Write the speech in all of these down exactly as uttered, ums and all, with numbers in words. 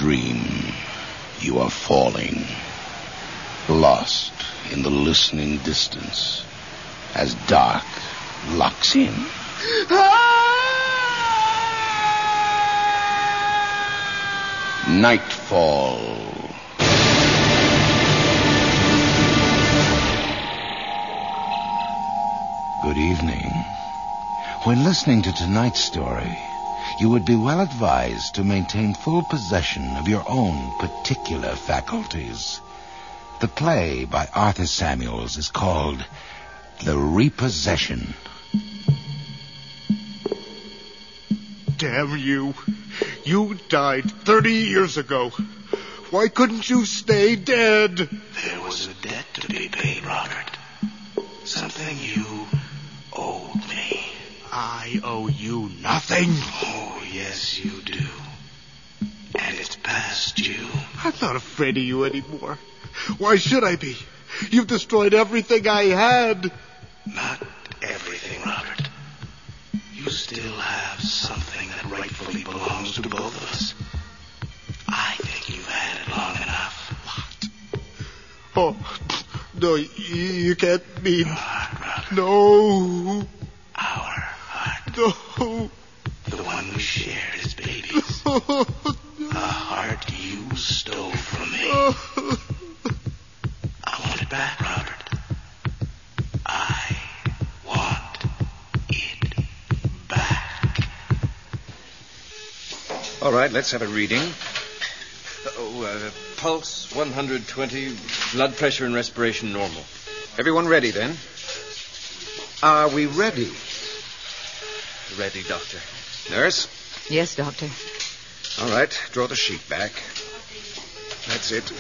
dream, you are falling, lost in the listening distance as dark locks in. Nightfall. Good evening. When listening to tonight's story, you would be well advised to maintain full possession of your own particular faculties. The play by Arthur Samuels is called The Repossession. Damn you. You died thirty years ago. Why couldn't you stay dead? There was a debt to be paid, Robert. Something you owed me. I owe you nothing. Oh, yes, you do. And it's past due. I'm not afraid of you anymore. Why should I be? You've destroyed everything I had. Not everything, Robert. You still have something that rightfully belongs to both of us. I think you've had it long enough. What? Oh, no, you, you can't mean... Your heart, Robert. No. Our heart. No. The one we shared as babies. No. The heart you stole from me. No. I want it back, Robert. I want it back. All right, let's have a reading. Oh, uh, pulse one hundred twenty, blood pressure and respiration normal. Everyone ready, then? Are we ready? Ready, Doctor. Nurse? Yes, Doctor. All right, draw the sheet back. That's it.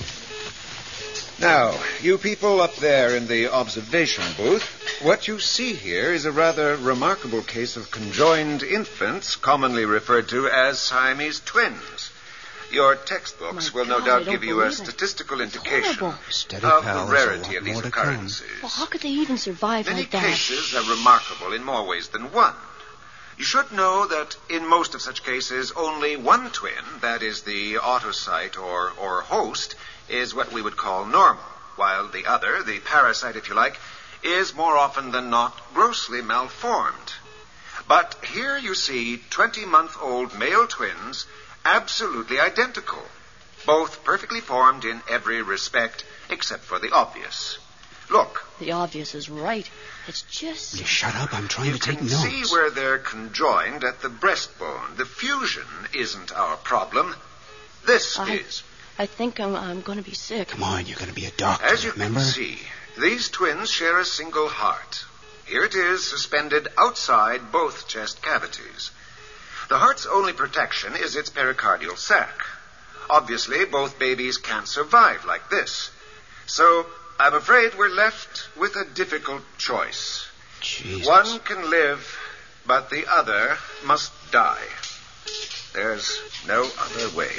Now, you people up there in the observation booth, what you see here is a rather remarkable case of conjoined infants, commonly referred to as Siamese twins. Your textbooks My will no God, doubt I don't give you a believe it. statistical It's indication horrible. Steady, of pals, the I'll rarity have of these more to come. occurrences. Well, how could they even survive Many like that? cases are remarkable in more ways than one. You should know that in most of such cases, only one twin, that is the autocyte or, or host, is what we would call normal, while the other, the parasite if you like, is more often than not grossly malformed. But here you see twenty-month-old male twins absolutely identical, both perfectly formed in every respect except for the obvious. Look. The obvious is right. It's just... Will you shut up? I'm trying You to take can notes. see where they're conjoined at the breastbone. The fusion isn't our problem. This I, is. I think I'm, I'm going to be sick. Come on, you're going to be a doctor, As you remember? can see, these twins share a single heart. Here it is, suspended outside both chest cavities. The heart's only protection is its pericardial sac. Obviously, both babies can't survive like this. So, I'm afraid we're left with a difficult choice. Jesus. One can live, but the other must die. There's no other way.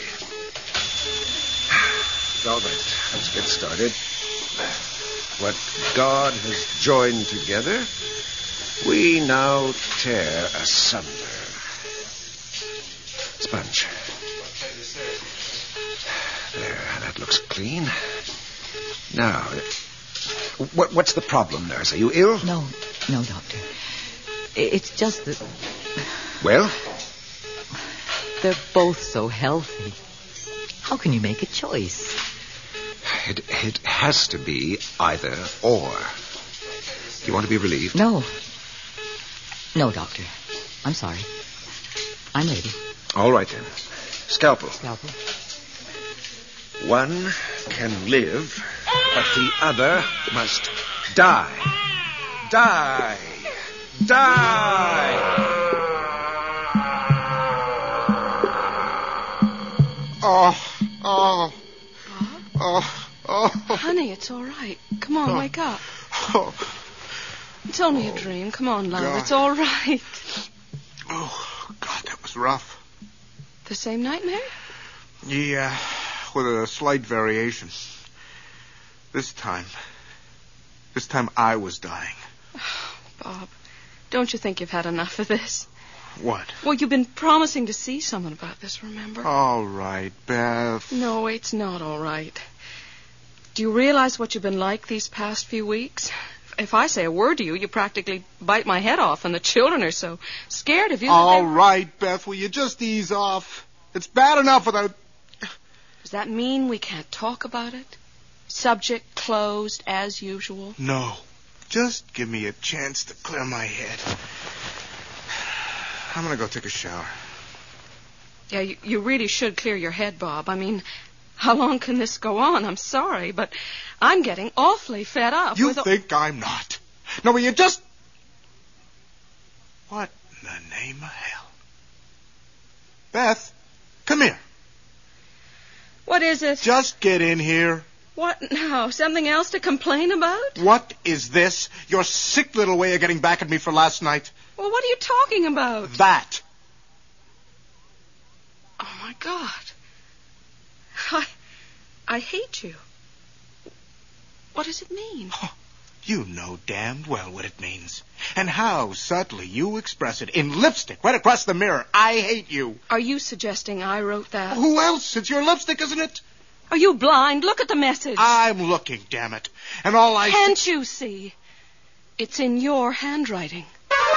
All right, let's get started. What God has joined together, we now tear asunder. Sponge. There, that looks clean. Now, what, what's the problem, nurse? Are you ill? No, no, Doctor. It's just that Well? they're both so healthy. How can you make a choice? It, it has to be either or. You want to be relieved? No. No, Doctor. I'm sorry. I'm ready. All right, then. Scalpel. Scalpel. One can live, but the other must die. Die. Die. Oh, oh, oh, oh. Honey, it's all right. Come on, Oh. wake up. Oh, It's only a dream. Come on, love. God. It's all right. oh, God, that was rough. The same nightmare? Yeah, with a slight variation. This time, this time I was dying. Bob, don't you think you've had enough of this? What? Well, you've been promising to see someone about this, remember? All right, Beth. No, it's not all right. Do you realize what you've been like these past few weeks? If I say a word to you, you practically bite my head off, and the children are so scared of you. All that right, Beth, will you just ease off? It's bad enough without... Does that mean we can't talk about it? Subject closed as usual? No. Just give me a chance to clear my head. I'm going to go take a shower. Yeah, you, you really should clear your head, Bob. I mean, how long can this go on? I'm sorry, but I'm getting awfully fed up. You with think a... I'm not? No, will you just... What in the name of hell? Beth, come here. What is it? Just get in here. What now? Something else to complain about? What is this? Your sick little way of getting back at me for last night? Well, what are you talking about? That. Oh, my God. I... I hate you. What does it mean? Oh, you know damned well what it means. And how subtly you express it in lipstick right across the mirror. I hate you. Are you suggesting I wrote that? Who else? It's your lipstick, isn't it? Are you blind? Look at the message. I'm looking, damn it. And all I... Can't see... you see? It's in your handwriting.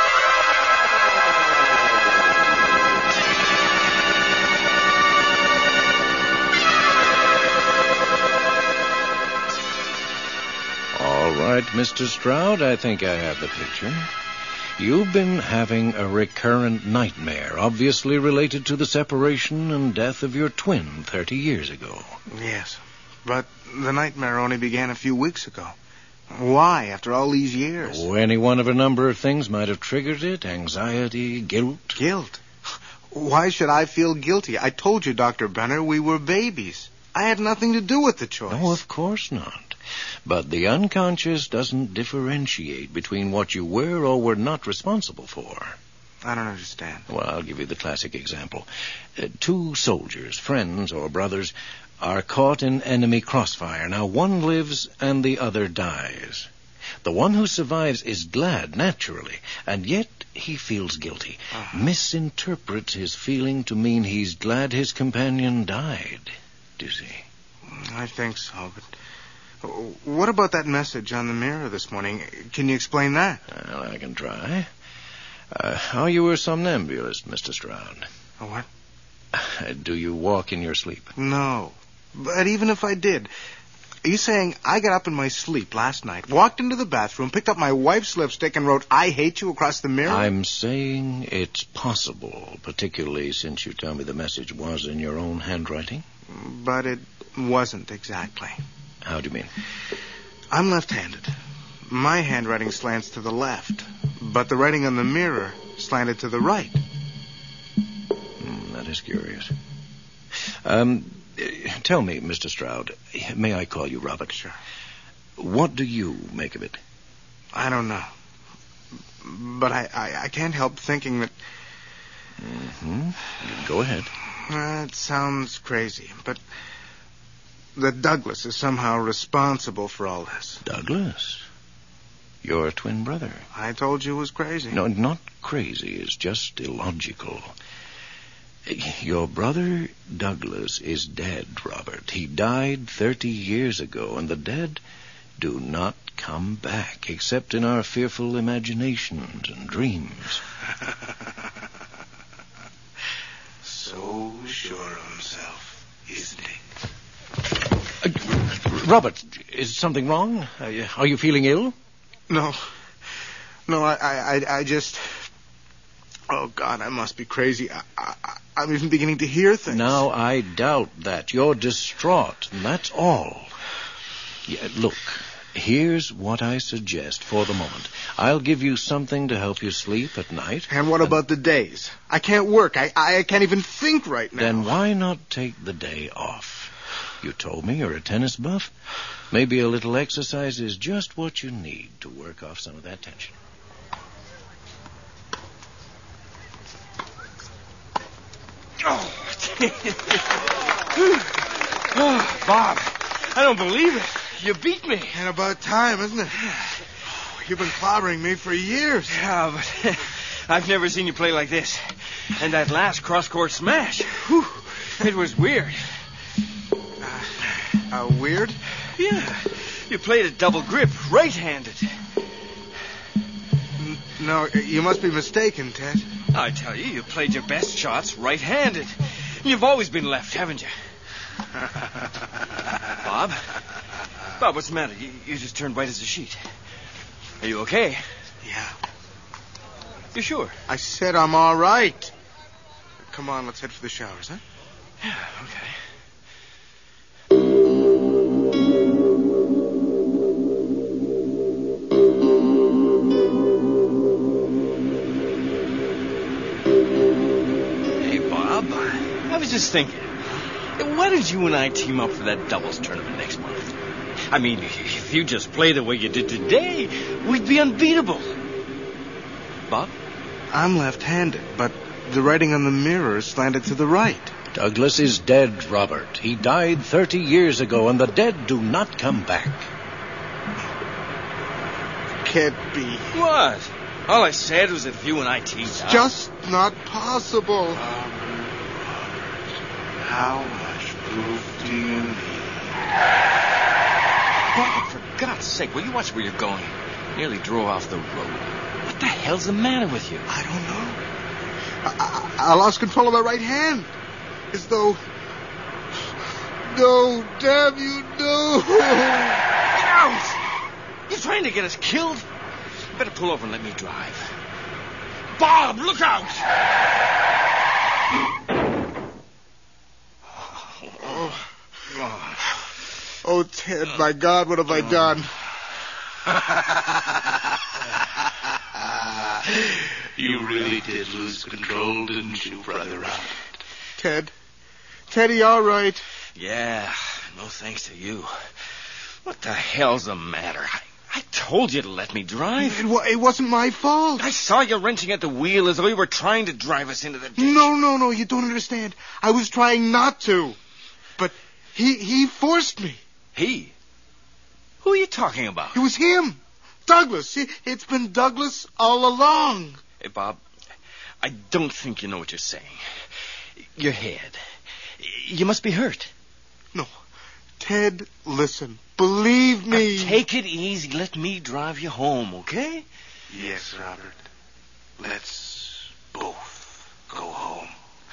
All right, Mister Stroud, I think I have the picture. You've been having a recurrent nightmare, obviously related to the separation and death of your twin thirty years ago. Yes, but the nightmare only began a few weeks ago. Why, after all these years? Oh, any one of a number of things might have triggered it. Anxiety, guilt. Guilt? Why should I feel guilty? I told you, Doctor Brenner, we were babies. I had nothing to do with the choice. No, of course not. But the unconscious doesn't differentiate between what you were or were not responsible for. I don't understand. Well, I'll give you the classic example. Uh, two soldiers, friends or brothers, are caught in enemy crossfire. Now, one lives and the other dies. The one who survives is glad, naturally, and yet he feels guilty. Uh-huh. Misinterprets his feeling to mean he's glad his companion died. Do you see? I think so, but... What about that message on the mirror this morning? Can you explain that? Well, I can try. Uh, are you a somnambulist, Mister Stroud? A what? Uh, do you walk in your sleep? No. But even if I did, are you saying I got up in my sleep last night, walked into the bathroom, picked up my wife's lipstick, and wrote, "I hate you" across the mirror? I'm saying it's possible, particularly since you tell me the message was in your own handwriting. But it wasn't exactly. How do you mean? I'm left-handed. My handwriting slants to the left, but the writing on the mirror slanted to the right. Mm, that is curious. Um, tell me, Mister Stroud, may I call you Robert? Sure. What do you make of it? I don't know. But I, I, I can't help thinking that... Mm-hmm. Go ahead. Uh, it sounds crazy, but... that Douglas is somehow responsible for all this. Douglas? Your twin brother. I told you it was crazy. No, not crazy. It's just illogical. Your brother Douglas is dead, Robert. He died thirty years ago, and the dead do not come back, except in our fearful imaginations and dreams. So sure of himself, isn't he? Uh, Robert, is something wrong? Are you, are you feeling ill? No. No, I, I, I just... Oh, God, I must be crazy. I, I, I'm even beginning to hear things. Now, I doubt that. You're distraught, and that's all. Yeah, look, here's what I suggest for the moment. I'll give you something to help you sleep at night. And what and... about the days? I can't work. I, I can't even think right now. Then why not take the day off? You told me you're a tennis buff. Maybe a little exercise is just what you need to work off some of that tension. Oh, oh, Bob, I don't believe it. You beat me. And about time, isn't it? You've been clobbering me for years. Yeah, but I've never seen you play like this. And that last cross-court smash, whew, it was weird. Uh, uh, weird? Yeah. You played a double grip, right-handed. N- no, you must be mistaken, Ted. I tell you, you played your best shots right-handed. You've always been left, haven't you? Bob? Bob, what's the matter? You, you just turned white as a sheet. Are you okay? Yeah. You sure? I said I'm all right. Come on, let's head for the showers, huh? Yeah, okay. Hey, Bob. I was just thinking. Why don't you and I team up for that doubles tournament next month? I mean, if you just play the way you did today, we'd be unbeatable. Bob? I'm left-handed, but the writing on the mirror is slanted to the right. Douglas is dead, Robert. He died thirty years ago, and the dead do not come back. Can't be. What? All I said was that if you and I teamed It's up... just not possible. How much proof do you need? Bob, for God's sake, will you watch where you're going? Nearly drove off the road. What the hell's the matter with you? I don't know. I, I, I lost control of my right hand. As though... No, damn you, no. Get out! You trying to get us killed? You better pull over and let me drive. Bob, look out! Oh, oh, Ted, my God, what have I done? You really did lose control, didn't you, Brother Robert? Ted? Teddy, all right? Yeah, no thanks to you. What the hell's the matter? I, I told you to let me drive. It, wa- it wasn't my fault. I saw you wrenching at the wheel as though you were trying to drive us into the ditch. No, no, no, you don't understand. I was trying not to. But he he forced me. He? Who are you talking about? It was him. Douglas. It, it's been Douglas all along. Hey, Bob, I don't think you know what you're saying. Your head. You must be hurt. No. Ted, listen. Believe me. Now, take it easy. Let me drive you home, okay? Yes, Robert. Let's both go home.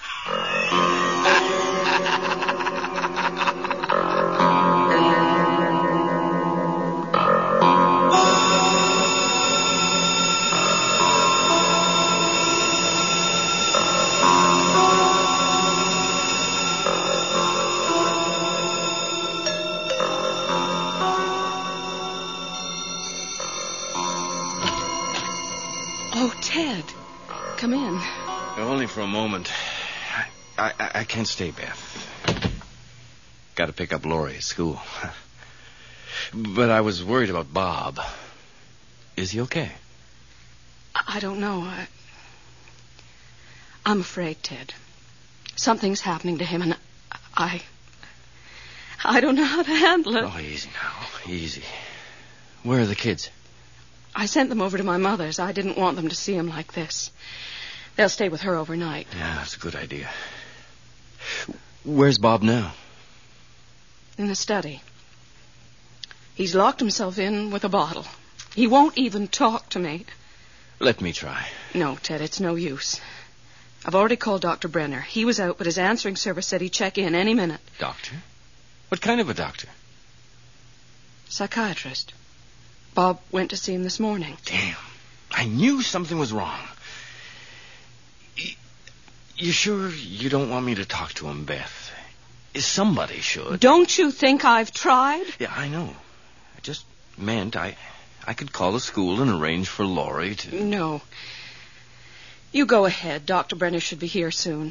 Oh, Ted. Come in. Only for a moment. I, I, I can't stay, Beth. Got to pick up Laurie at school. But I was worried about Bob. Is he okay? I, I don't know. I, I'm afraid, Ted. Something's happening to him, and I... I don't know how to handle it. Oh, easy now. Easy. Where are the kids? I sent them over to my mother's. I didn't want them to see him like this. They'll stay with her overnight. Yeah, that's a good idea. Where's Bob now? In the study. He's locked himself in with a bottle. He won't even talk to me. Let me try. No, Ted, it's no use. I've already called Doctor Brenner. He was out, but his answering service said he'd check in any minute. Doctor? What kind of a doctor? Psychiatrist. Bob went to see him this morning. Damn. I knew something was wrong. Y- You sure you don't want me to talk to him, Beth? Somebody should. Don't you think I've tried? Yeah, I know. I just meant I, I could call the school and arrange for Laurie to... No. You go ahead. Doctor Brenner should be here soon.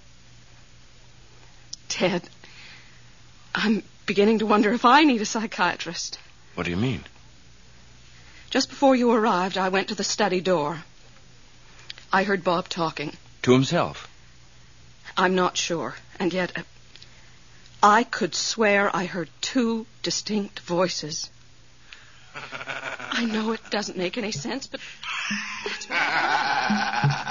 Ted, I'm beginning to wonder if I need a psychiatrist. What do you mean? Just before you arrived, I went to the study door. I heard Bob talking. To himself? I'm not sure. And yet, uh, I could swear I heard two distinct voices. I know it doesn't make any sense, but that's what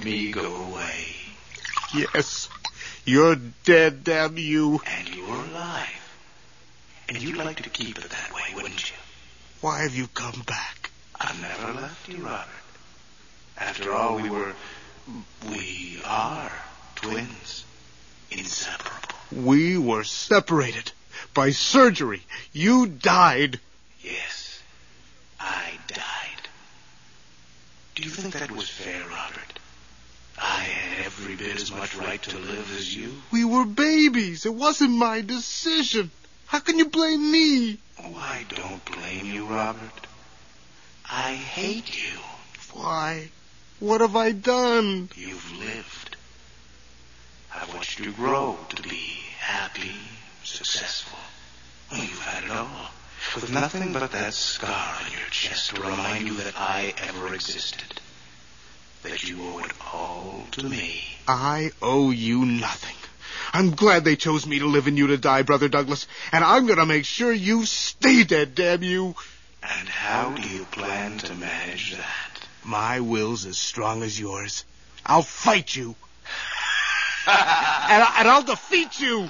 me go away. Yes. You're dead, damn you. And you're alive. And you'd like to keep it that way, wouldn't you? Why have you come back? I've never left you, Robert. After all, we were... We are twins. Inseparable. We were separated. By surgery. You died. Yes. I died. Do you think that was fair, Robert? I had every bit as much right to live as you. We were babies. It wasn't my decision. How can you blame me? Oh, I don't blame you, Robert. I hate you. Why? What have I done? You've lived. I've watched you grow to be happy, successful. Well, you've had it all. With nothing but that scar on your chest to remind you that I ever existed. That you owe it all to me. I owe you nothing. I'm glad they chose me to live and you to die, Brother Douglas. And I'm going to make sure you stay dead, damn you. And how do you plan to manage that? My will's as strong as yours. I'll fight you. and, I, and I'll defeat you.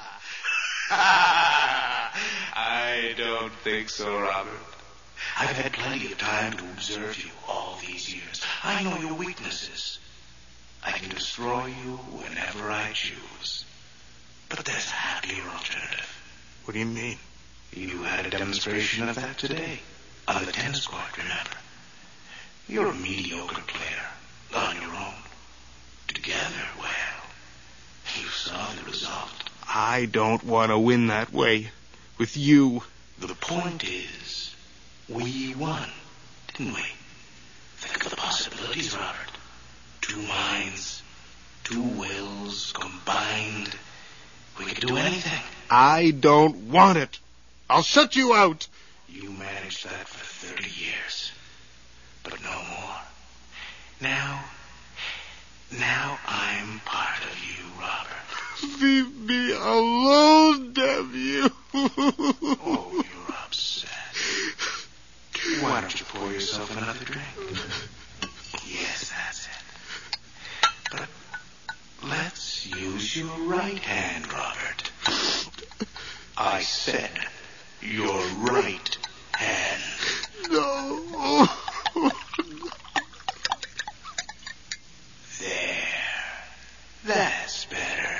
I don't think so, Robert. I've had plenty of time to observe you all these years. I know your weaknesses. I can destroy you whenever I choose. But there's a happier alternative. What do you mean? You had a demonstration of that today. On the tennis court, remember? You're a mediocre player. On your own. Together, well, you saw the result. I don't want to win that way. With you. The point is, we won, didn't we? Think of the possibilities, Robert. Two minds, two wills combined. We could do anything. I don't want it. I'll shut you out. You managed that for thirty years. But no more. Now, now I'm part of you, Robert. Leave me alone, damn you. Oh, you're upset. Why don't you pour yourself another drink? Yes, that's it. But let's use your right hand, Robert. I said your right hand. No. There. That's better.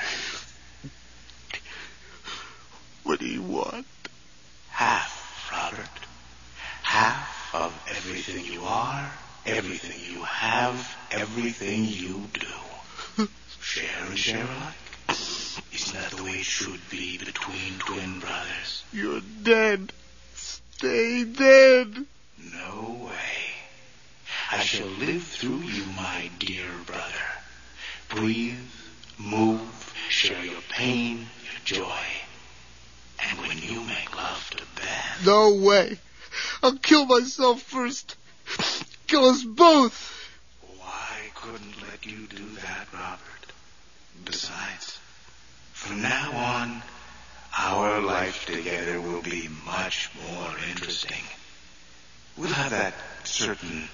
What do you want? Half, Robert. Half of everything you are, everything you have, everything you do. Share and share alike. Isn't that the way it should be between twin brothers? You're dead. Stay dead. No way. I shall live through you, my dear brother. Breathe, move, share your pain, your joy. And when you make love to Beth... No way. I'll kill myself first. Kill us both. Why couldn't let you do that, Robert? Besides, from now on, our life together will be much more interesting. We'll have that certain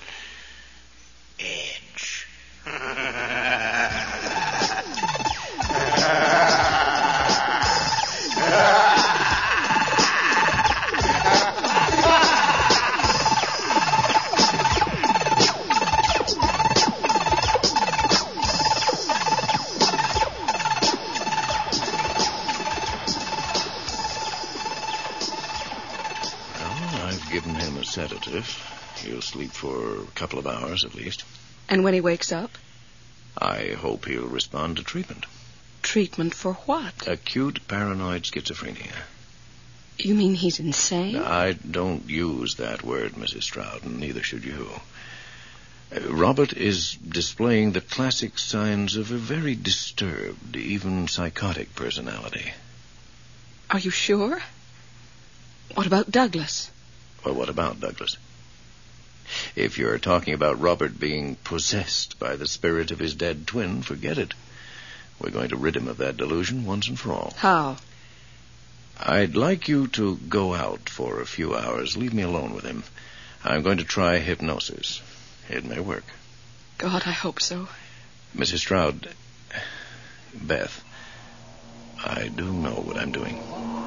edge. Given him a sedative. He'll sleep for a couple of hours at least. And when he wakes up? I hope he'll respond to treatment. Treatment for what? Acute paranoid schizophrenia. You mean he's insane? I don't use that word, Missus Stroud, and neither should you. Uh, Robert is displaying the classic signs of a very disturbed, even psychotic personality. Are you sure? What about Douglas? Well, what about Douglas? If you're talking about Robert being possessed by the spirit of his dead twin, forget it. We're going to rid him of that delusion once and for all. How? I'd like you to go out for a few hours. Leave me alone with him. I'm going to try hypnosis. It may work. God, I hope so. Missus Stroud, Beth, I do know what I'm doing.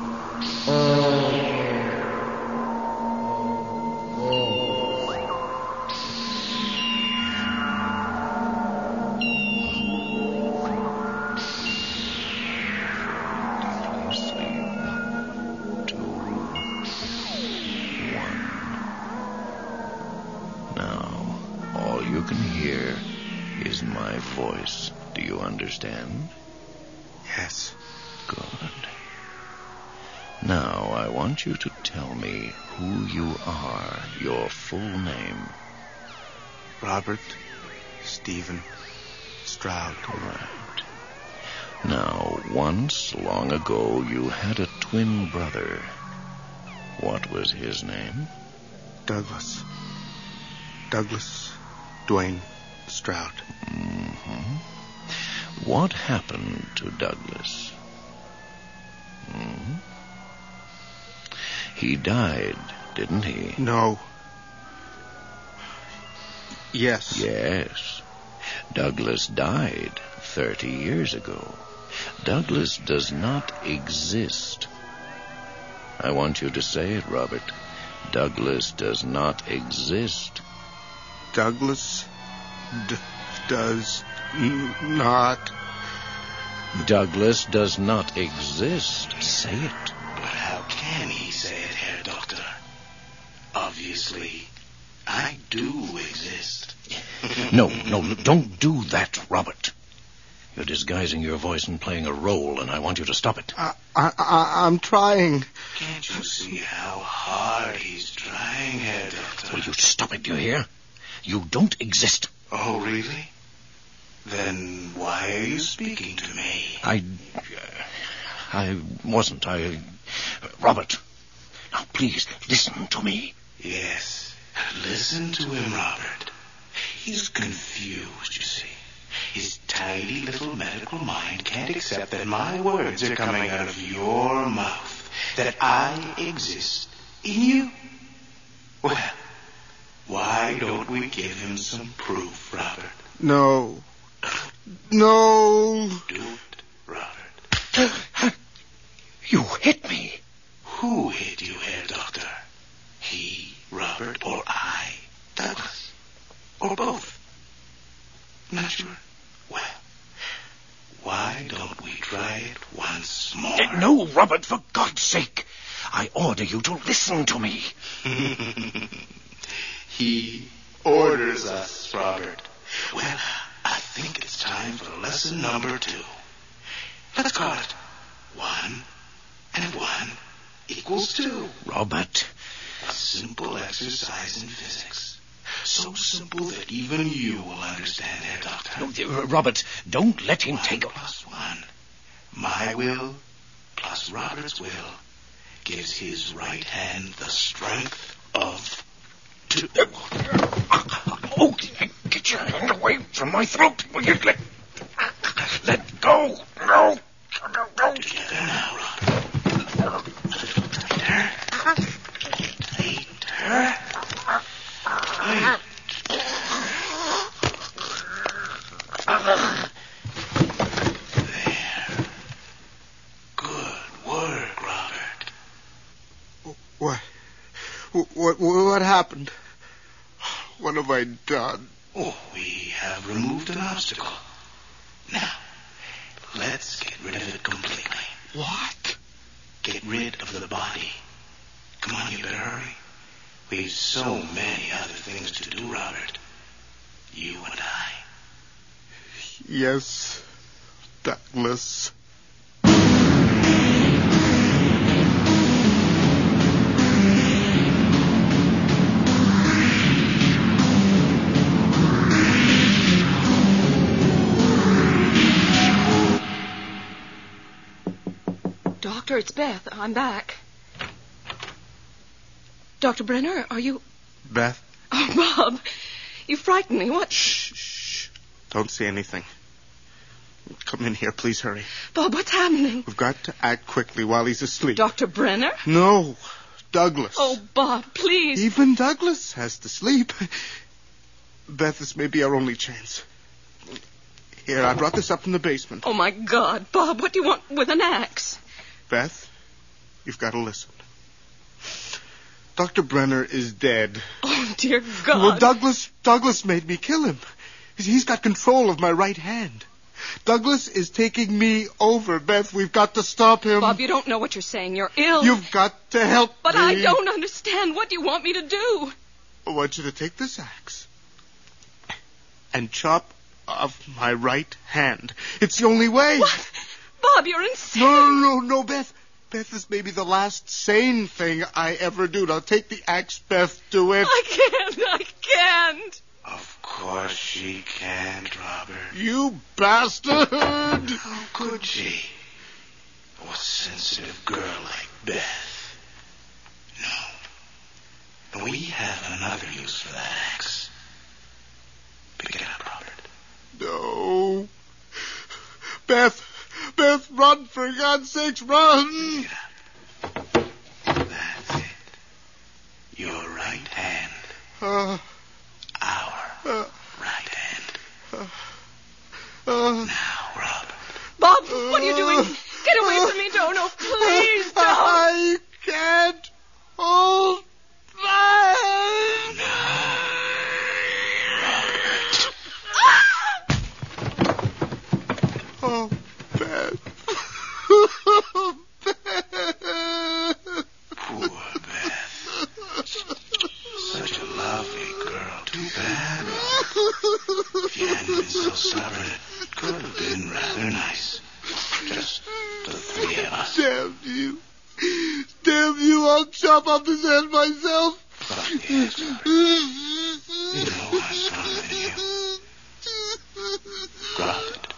Voice. Do you understand? Yes. Good. Now, I want you to tell me who you are, your full name. Robert Stephen Stroud. Right. Now, once, long ago, you had a twin brother. What was his name? Douglas. Douglas Dwayne Stroud. Mm-hmm. What happened to Douglas? Mm-hmm. He died, didn't he? No. Yes. Yes. Douglas died thirty years ago. Douglas does not exist. I want you to say it, Robert. Douglas does not exist. Douglas d- does n- not. Douglas does not exist. Say it. But how can he say it, Herr Doctor? Obviously, I do exist. No, no, don't do that, Robert. You're disguising your voice and playing a role, and I want you to stop it. I, I, I, I'm trying. Can't you see how hard he's trying, Herr Doctor? Will you stop it, do you hear? You don't exist. Oh, really? Then why are you speaking to me? I... Uh, I wasn't. I... Uh, Robert, now please, listen to me. Yes, listen to him, Robert. He's confused, you see. His tiny little medical mind can't accept that my words are coming out of your mouth, that I exist in you. Well, why don't we give him some proof, Robert? No. No. Do it, Robert. You hit me. Who hit you, Herr Doctor? He, Robert, or I, Douglas? Or both? Not sure? Well, why don't we try it once more? Uh, no, Robert, for God's sake. I order you to listen to me. He orders us, Robert. Well, I think it's time for lesson number two. Let's call it one and one equals two. Robert. A simple exercise in physics. So simple that even you will understand, Herr Doctor. No, uh, Robert, don't let him one take... plus one. My will plus Robert's will gives his right hand the strength of two. Oh, get your hand away from my throat. Will you let... Let go. No. No, no. Together now, Robert. Tighter. Tighter. Tight. There. Good work, Robert. What? What? What happened? What have I done? Oh, we have removed an obstacle. Now, let's get rid of it completely. What? Get rid of the body. Come on, you better hurry. We've so many other things to do, Robert. You and I. Yes, Douglas. Doctor, it's Beth. I'm back. Doctor Brenner, are you... Beth? Oh, Bob, you frightened me. What? Shh, shh. Don't say anything. Come in here, please hurry. Bob, what's happening? We've got to act quickly while he's asleep. Doctor Brenner? No, Douglas. Oh, Bob, please. Even Douglas has to sleep. Beth, this may be our only chance. Here, I brought this up from the basement. Oh, my God. Bob, what do you want with an axe? Beth, you've got to listen. Doctor Brenner is dead. Oh, dear God. Well, Douglas, Douglas made me kill him. He's got control of my right hand. Douglas is taking me over, Beth. We've got to stop him. Bob, you don't know what you're saying. You're ill. You've got to help but me. But I don't understand. What do you want me to do? I want you to take this axe and chop off my right hand. It's the only way. What? Bob, you're insane. No, no, no, no, Beth. Beth, this may be the last sane thing I ever do. Now take the axe, Beth. Do it. I can't. I can't. Of course she can't, Robert. You bastard! How could she? A sensitive girl like Beth. No. We have another use for that axe. Pick it up, Robert. No. Beth! Beth, run, for God's sakes, run! Pick it up. That's it. Your right hand. Uh, Our uh, right hand. Uh, uh, now, Robert. Bob, what are you doing? Get away from me, Dono. Please don't. I can't hold back. No. Oh, Beth. Beth. Poor Beth. Such a lovely girl. Too bad, Robert. If you hadn't been so stubborn, it could have been rather nice. Just the three of us. Damn you. Damn you, I'll chop off his head myself. Fuck yes, Robert. You know I'm stronger than you. Drop it.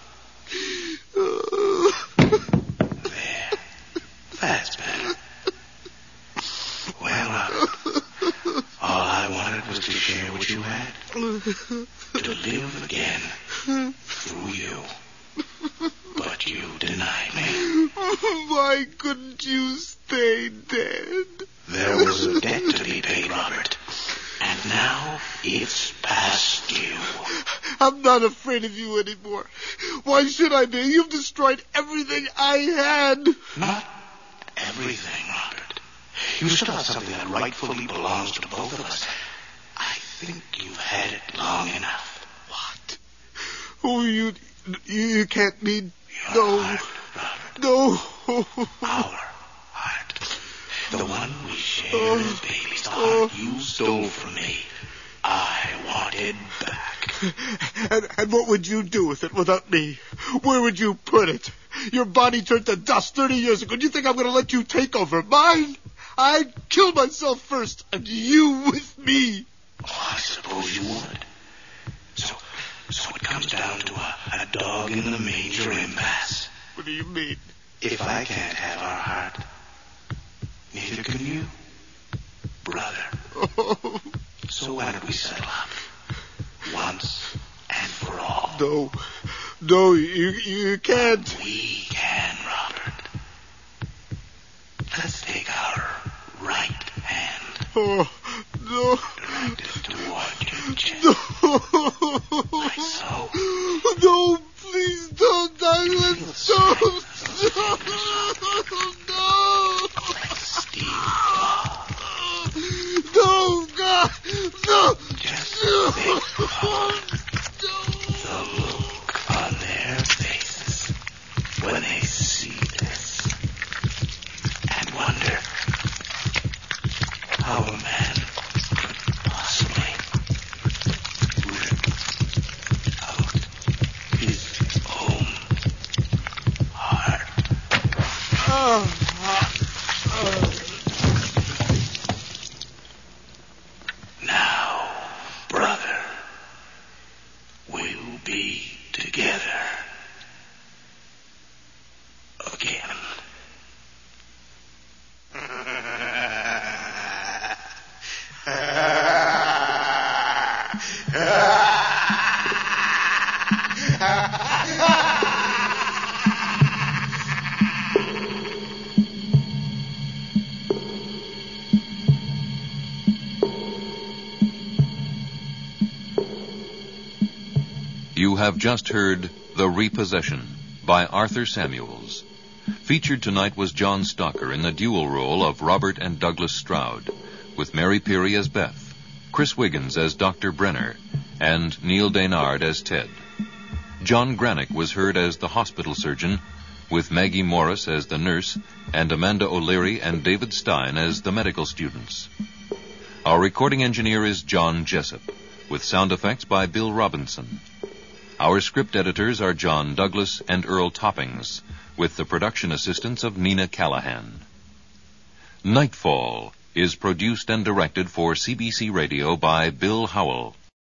There. That's better. Well, Robert, all I wanted was to share what you had. To live again through you. But you denied me. Why couldn't you stay dead? There was a debt to be paid, Robert. And now it's past due. I'm not afraid of you anymore. Why should I be? You've destroyed everything I had. Not everything, Robert. You still have something that rightfully belongs to both of us. I think you've had it long enough. What? Oh, you... You can't mean... Your no. heart, Robert. No. Our heart. The one we shared as babies. The heart you stole from me. I want it back. And, and what would you do with it without me? Where would you put it? Your body turned to dust thirty years ago. Do you think I'm going to let you take over mine? I'd kill myself first, and you with me. Oh, I suppose you would. So, so it comes down to a, a dog in the manger impasse. What do you mean? If I can't have our heart, neither can you, brother. Oh. So why don't we settle up once and for all? No, no, you you can't. We can, Robert. Let's take our right hand. Oh, no. Direct it toward your chest. No. Like so. No, please don't, Douglas. Don't. No. Like steel claw. No, God. No. Just think of the look on their faces when they see this and wonder how a man could possibly rip out his own heart. Oh. Oh. Now, brother, we'll be together again. You have just heard The Repossession by Arthur Samuels. Featured tonight was John Stalker in the dual role of Robert and Douglas Stroud, with Mary Peary as Beth, Chris Wiggins as Doctor Brenner, and Neil Daynard as Ted. John Granick was heard as the hospital surgeon, with Maggie Morris as the nurse, and Amanda O'Leary and David Stein as the medical students. Our recording engineer is John Jessup, with sound effects by Bill Robinson. Our script editors are John Douglas and Earl Toppings, with the production assistance of Nina Callahan. Nightfall is produced and directed for C B C Radio by Bill Howell.